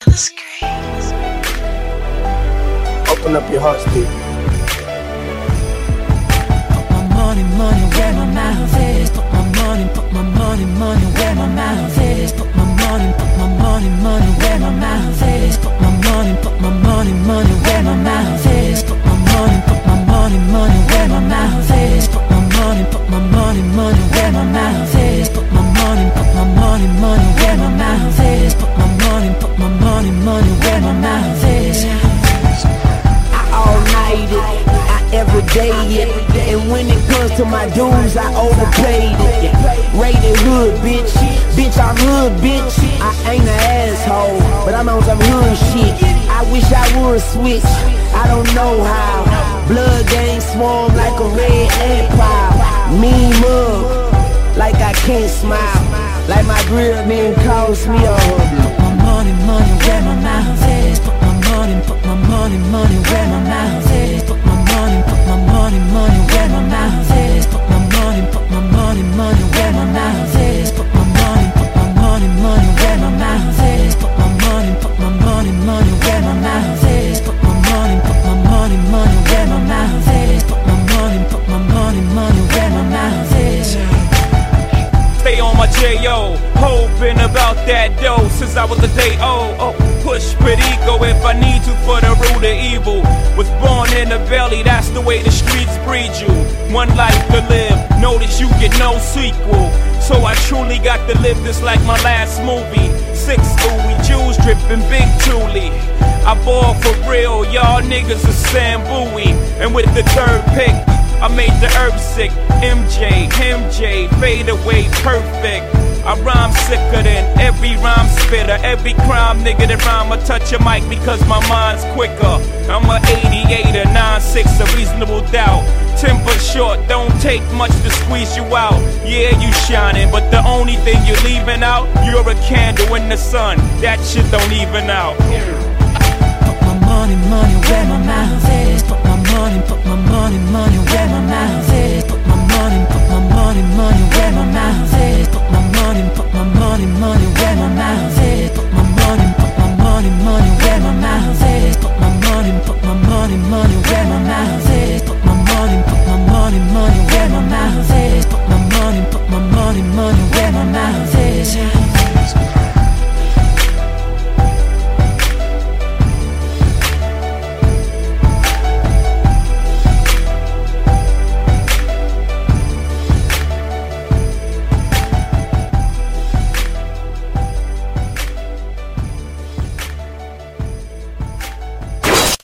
Open up your heart, Steve. Put my money where my mouth is. Put my money where my mouth is. Put my money where my mouth is. Put my money where my mouth is. Put my money where my mouth is. Put my money where my mouth is. Put my money where my mouth is. Put my money where my mouth is. All night it, I everyday it. And when it comes to my dues, I overpaid it. Rated hood, bitch. Bitch, I'm hood, bitch. I ain't an asshole, but I'm on some hood shit. I wish I would switch, I don't know how. Blood gang swarm like a red ant pile. Mean mug, like I can't smile. Like my grill didn't cost me a Put my money where my mouth is. Put my money where my mouth is. Put my money where my mouth is. Put my money where my mouth is. Put my money where my mouth is. Put my money where my mouth is. Put my money where my mouth is. Put my money where my mouth is. Stay on my J.O. Hoping about that dough since I was a day old. Push pretty ego if I need to for the root of evil. Was born in the valley, that's the way the streets breed you. One life to live, notice you get no sequel. So I truly got to live this like my last movie. 6 Louis, Jews dripping big Thule. I ball for real, y'all niggas are Sam Bowie. And with the third pick, I made the herb sick. MJ, fade away, perfect. I rhyme sicker than every rhyme spitter. Every crime nigga that rhyme, I touch a mic because my mind's quicker. I'm a 88, a 96, a reasonable doubt. Temper short, don't take much to squeeze you out. Yeah, you shining, but the only thing you're leaving out, you're a candle in the sun. That shit don't even out. Put my money where my mouth is. Put my money where my mouth is. Put my money where my mouth is. Put my money where my mouth is. Put my money